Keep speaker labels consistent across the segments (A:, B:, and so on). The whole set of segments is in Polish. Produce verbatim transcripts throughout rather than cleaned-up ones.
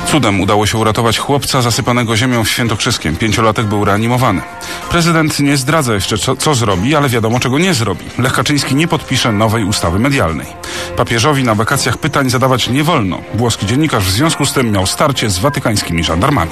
A: Cudem udało się uratować chłopca zasypanego ziemią w Świętokrzyskiem. Pięciolatek był reanimowany. Prezydent nie zdradza jeszcze, co, co zrobi, ale wiadomo, czego nie zrobi. Lech Kaczyński nie podpisze nowej ustawy medialnej. Papieżowi na wakacjach pytań zadawać nie wolno. Włoski dziennikarz w związku z tym miał starcie z watykańskimi żandarmami.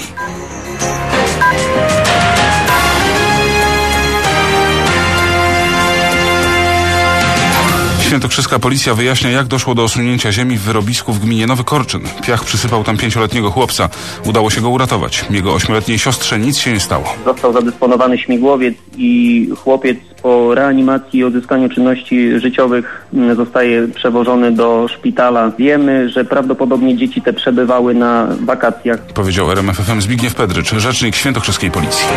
A: Świętokrzyska policja wyjaśnia, jak doszło do osunięcia ziemi w wyrobisku w gminie Nowy Korczyn. Piach przysypał tam pięcioletniego chłopca. Udało się go uratować. Jego ośmioletniej siostrze nic się nie stało.
B: Został zadysponowany śmigłowiec i chłopiec po reanimacji i odzyskaniu czynności życiowych zostaje przewożony do szpitala. Wiemy, że prawdopodobnie dzieci te przebywały na wakacjach.
A: Powiedział R M F F M Zbigniew Pedrycz, rzecznik świętokrzyskiej policji.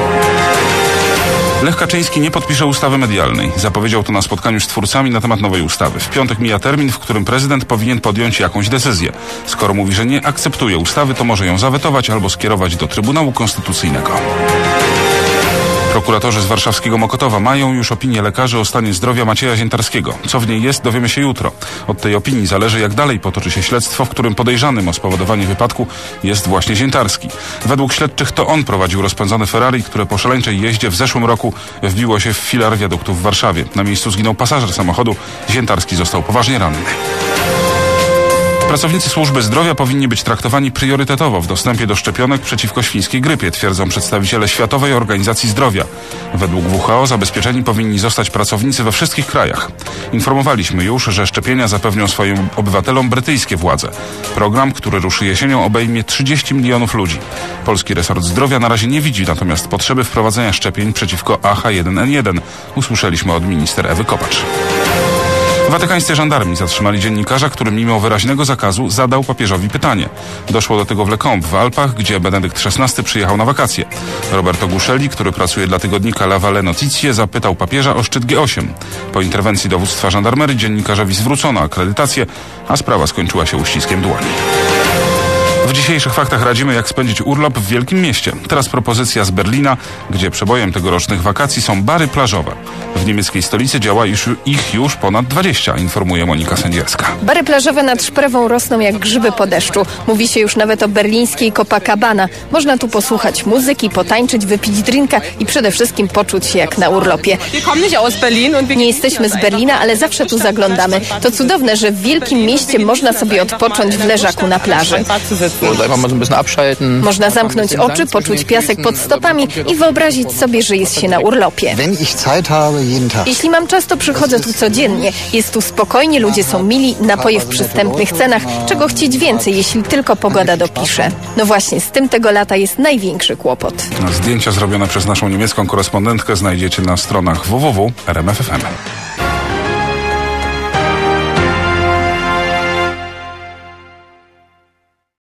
A: Lech Kaczyński nie podpisze ustawy medialnej. Zapowiedział to na spotkaniu z twórcami na temat nowej ustawy. W piątek mija termin, w którym prezydent powinien podjąć jakąś decyzję. Skoro mówi, że nie akceptuje ustawy, to może ją zawetować albo skierować do Trybunału Konstytucyjnego. Prokuratorzy z warszawskiego Mokotowa mają już opinię lekarzy o stanie zdrowia Macieja Ziętarskiego. Co w niej jest, dowiemy się jutro. Od tej opinii zależy, jak dalej potoczy się śledztwo, w którym podejrzanym o spowodowanie wypadku jest właśnie Ziętarski. Według śledczych to on prowadził rozpędzone Ferrari, które po szaleńczej jeździe w zeszłym roku wbiło się w filar wiaduktu w Warszawie. Na miejscu zginął pasażer samochodu. Ziętarski został poważnie ranny. Pracownicy służby zdrowia powinni być traktowani priorytetowo w dostępie do szczepionek przeciwko świńskiej grypie, twierdzą przedstawiciele Światowej Organizacji Zdrowia. Według W H O zabezpieczeni powinni zostać pracownicy we wszystkich krajach. Informowaliśmy już, że szczepienia zapewnią swoim obywatelom brytyjskie władze. Program, który ruszy jesienią, obejmie trzydzieści milionów ludzi. Polski resort zdrowia na razie nie widzi natomiast potrzeby wprowadzenia szczepień przeciwko A H jeden N jeden. Usłyszeliśmy od minister Ewy Kopacz. Watykańscy żandarmi zatrzymali dziennikarza, który mimo wyraźnego zakazu zadał papieżowi pytanie. Doszło do tego w Lecombe w Alpach, gdzie Benedykt szesnasty przyjechał na wakacje. Roberto Guscelli, który pracuje dla tygodnika La Valle Notizie, zapytał papieża o szczyt G osiem. Po interwencji dowództwa żandarmerii dziennikarzowi zwrócono akredytację, a sprawa skończyła się uściskiem dłoni. W dzisiejszych faktach radzimy, jak spędzić urlop w wielkim mieście. Teraz propozycja z Berlina, gdzie przebojem tegorocznych wakacji są bary plażowe. W niemieckiej stolicy działa już, ich już ponad dwadzieścia, informuje Monika Sędzierska.
C: Bary plażowe nad Szprewą rosną jak grzyby po deszczu. Mówi się już nawet o berlińskiej Copacabana. Można tu posłuchać muzyki, potańczyć, wypić drinka i przede wszystkim poczuć się jak na urlopie. Nie jesteśmy z Berlina, ale zawsze tu zaglądamy. To cudowne, że w wielkim mieście można sobie odpocząć w leżaku na plaży. Można zamknąć oczy, poczuć piasek pod stopami i wyobrazić sobie, że jest się na urlopie. Jeśli mam czas, to przychodzę tu codziennie. Jest tu spokojnie, ludzie są mili, napoje w przystępnych cenach. Czego chcieć więcej, jeśli tylko pogoda dopisze? No właśnie, z tym tego lata jest największy kłopot.
A: Zdjęcia zrobione przez naszą niemiecką korespondentkę znajdziecie na stronach w w w kropka r m f f m.